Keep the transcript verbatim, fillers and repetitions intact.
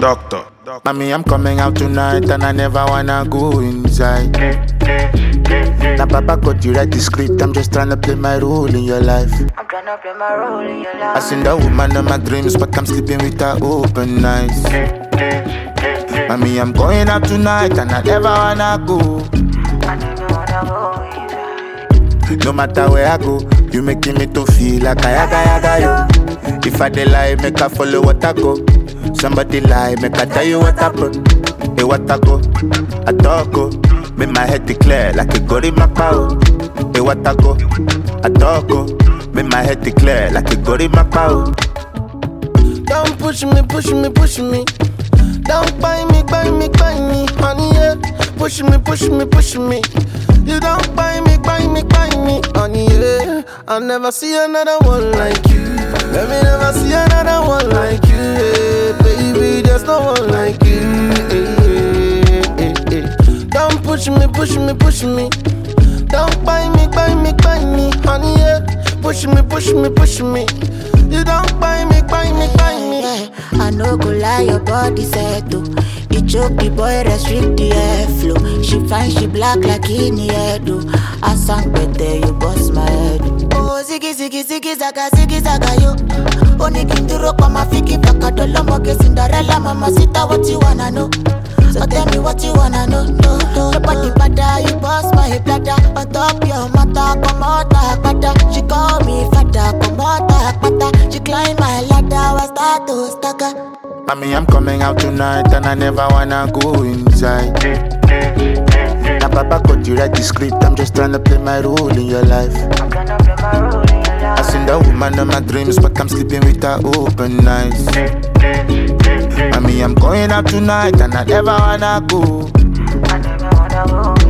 Doctor. Mommy, I'm coming out tonight and I never wanna go inside. Now Papa got you write the script, I'm just trying to play my role in your life. I'm trying to play my role in your life. I seen that woman in my dreams, but I'm sleeping with her open eyes. Mommy, I'm going out tonight and I never wanna go. I never wanna go inside. No matter where I go, you making me to feel like I yaga yaga yo. If I dey lie, make I follow what I go. Somebody lie, make I tell you what happened. Hey, what I go, I talk go. Make my head declare like a gory macao. Hey, what I go, I talk go. Make my head declare like a gory macao. Don't push me, push me, push me. Don't buy me, buy me, buy me, honey, yeah. Push me, push me, push me. You don't buy me, buy me, buy me, honey, yeah. I'll never see another one like you. Let me never see another one like you, yeah. Baby, there's no one like you, yeah, yeah, yeah. Don't push me, push me, push me. Don't buy me, buy me, buy me, honey, yeah. Push me, push me, push me. You don't buy me, buy me, buy me. Yeah, I know go lie, your body set to. You choke the boy, restrict the airflow. She fine, she black like in the head. I sang better, you bust my head. Oh, ziggy, ziggy, ziggy, zaga, ziggy, zaga, yo. Only kinduro kwa mafiki baka dolo moge Cinderella, mama sita, what you wanna know? So tell me what you wanna know, no, no. Your body bada, you bust my bladder. On top your mata, come out like butter. She call me father, come out like butter. She climb my ladder, I start to stagger. Mommy, I'm coming out tonight and I never wanna go inside. Now Papa got you write the script, I'm just trying to play my role in your life. I'm gonna play my role in your life. I seen that woman in my dreams, but I'm sleeping with her open eyes. Mommy, I'm going out tonight and I never wanna go. I never wanna go